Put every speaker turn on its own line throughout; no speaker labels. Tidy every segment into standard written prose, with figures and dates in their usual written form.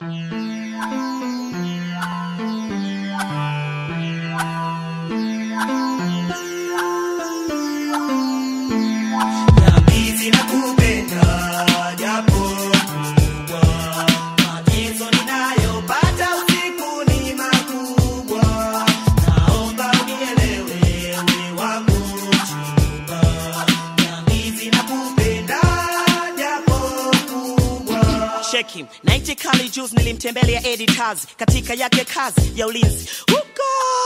Night Kali Juice nilimtembelea editors katika yake kazi ya ulinzi huko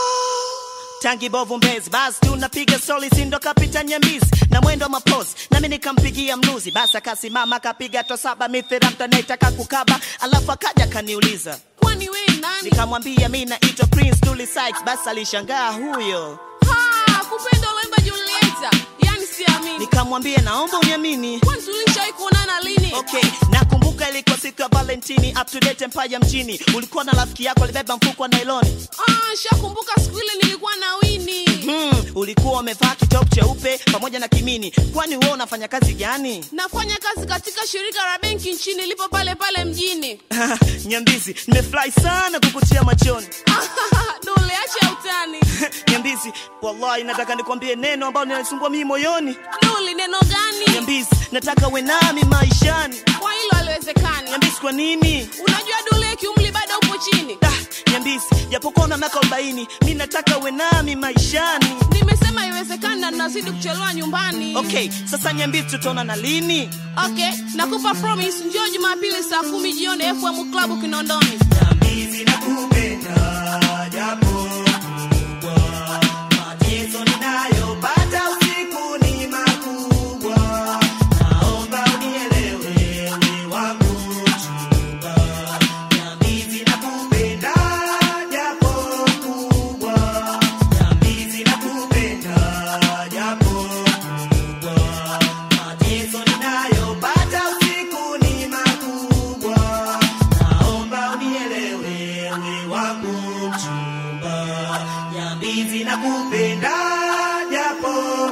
Tangi Bovu Mbezi. Basi tunapiga soli sindo kapita Nyambizi na mwendo mapozi na mimi nikampigia mnuzi. Basi akasimama kapiga to 7 mithira mtanetaka kukaba alafu akaja kaniuliza
kwani wewe nani?
Nikamwambia mimi naitwa Prince Dully Sykes. Basi alishangaa huyo.
Kupenda unaimba Julieta. Yani siamini.
Nikamwambia naomba uniamini.
Kwani tulishawahi kuonana lini?
Okay, nakumbuka ilikuwa siku ya Valentine up to date Empire mjini. Ulikuwa na rafiki yako alibeba mfuko wa nylon.
Shakumbuka siku ile nilikuwa na Winnie.
Ulikuwa umevaa kitop cheupe pamoja na kimini. Kwani wewe unafanya kazi gani?
Nafanya kazi katika shirika la benki nchini lipo pale mjini.
Nyambizi, nimefly sana kukutia machoni.
Dole acha utani.
Nyambizi, wallahi nataka nikwambie neno ambalo linanisumbua mimi moyoni.
Dole neno gani?
Nyambizi, nataka uwe nami maishani.
Kwa hilo haliwezekani.
Nyambizi, kwa nini?
Unajua Dole kiumri bado upo chini.
Nyambizi, japokuwa na miaka 40, mimi nataka uwe nami maishani.
Nimesema haiwezekani na nazidi kuchelewa nyumbani.
Okay, sasa Nyambizi tutaona na lini?
Okay, nakupa promise njoo Jumapili saa 10 jioni FM Club Kinondoni.
Nyambizi nakupenda japo kubwa. Mateso ninayopata usiku ni makubwa. Naomba unielewe wangu chumba. Nyambizi nakupenda japo kubwa. Nyambizi nakupenda japo kubwa. Mateso ninayopata usiku ni makubwa. Naomba unielewe wangu chumba. Nyambizi nakupenda japo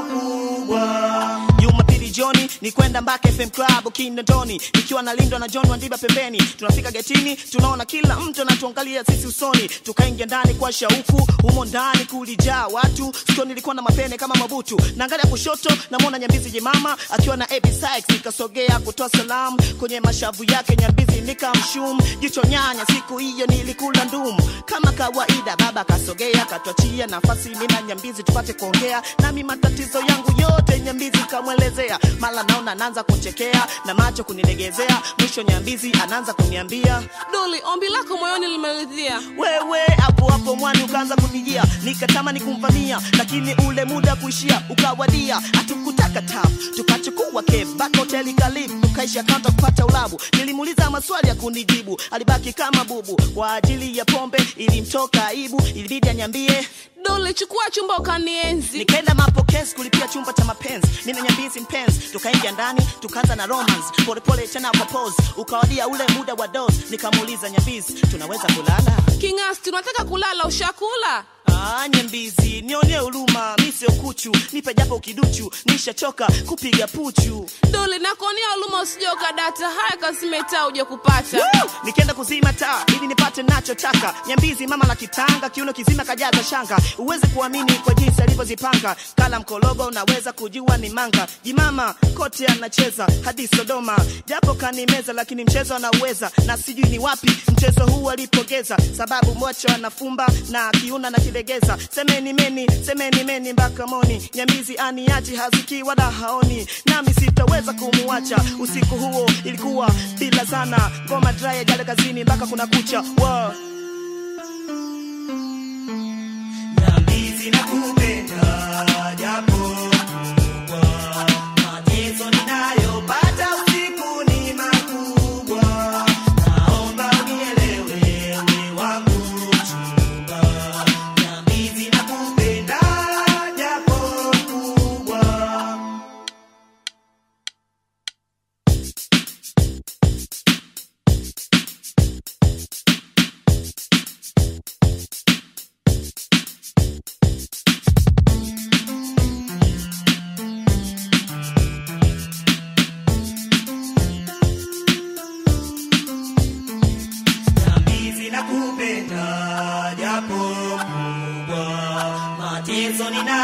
kubwa. Jumapili jioni ni kwenda Mbaka FM Club Kinondoni. Nikiwa nalindwa na John Wandiba pembeni. Tunafika getini, tunaona kila mtu anatuangalia sisi usoni. Tukaingia ndani kwa shauku, humo ndani kulijaa watu. Sio nilikuwa na mapene kama mabutu. Naangalia kushoto namuona Nyambizi jemama akiwa na AB Sykes. Nikasogea kutoa salamu kwenye mashavu yake Nyambizi nikamshum. Jicho nyanya siku hiyo nilikula ndumu. Kama kawaida baba kasogea katuachia nafasi mimi na Nyambizi tupate kuongea. Nami matatizo yangu yote Nyambizi kamwelezea. Mala naona anaanza kuchekea na macho kunilegezea. Mwisho Nyambizi anaanza kuniambia,
Doli, ombi lako moyoni limeridhia.
Wewe hapo mwani ukaanza kunijia. Nikatamani kumvamia lakini ule muda kuishia ukawadia. Hatukutaka tap, tukachukua cave back hotel karibu. Tukaisha kanta kupata ulabu. Nilimuuliza maswali ya kunijibu. Alibaki kama bubu. Kwa ajili ya pombe ilimtoka aibu. Ilibidi anyambie,
Dole chukua chumba ukanienzi.
Nikaenda mapokezi kulipia chumba cha mapenzi. Mimi na Nyambizi mpenzi. Tukaingia ndani, tukaanza na romance. Pole tena kwa pause. Ukawadia ule muda wa dose. Nikamuuliza Nyambizi, tunaweza kulala?
Kingas, tunataka kulala, ushakula?
Nyambizi, nionee huruma, mimi sio kuchu. Nipe japo kiduchu, nishachoka kupiga puchu.
Dole, nakuonea huruma usije ukadata. Haya kazimeta uje kupata.
Nikaenda kuzima taa ili nipate nachotaka. Nyambizi mama la kitanga, kiuno kizima kajaza shanga. Uweze kuamini kwa jinsi alivyozipanga. Kala mkologo unaweza kujua ni manga. Jimama kote anacheza hadi Sodoma. Japo kanimeza lakini mchezo anauweza. Na sijui ni wapi mchezo huu alipogeza. Sababu mwacho anafumba na kiuna na kilegeza. Semeni meni mpaka moni. Nyambizi aniachi haziki wala haoni. Nami sitaweza kumuacha. Usiku huo ilikuwa bila sana. Ngoma dry jale kazini mpaka kuna kucha. Nyambizi nakupenda japo kubwa. Mateso ninayopata usiku ni makubwa. Naomba unielewe wangu chumba. Nyambizi nakupenda japo kubwa.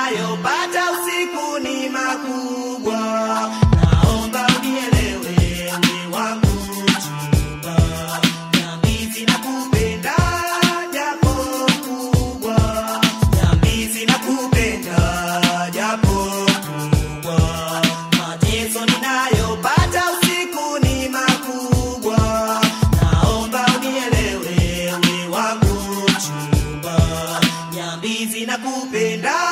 ninayopata usiku ni makubwa. Naomba unielewe wewe wangu mchumba, Nyambizi nakupenda japo kubwa, Nyambizi nakupenda japo kubwa. Mateso ninayopata usiku ni makubwa. Naomba unielewe wewe wangu mchumba, Nyambizi nakupenda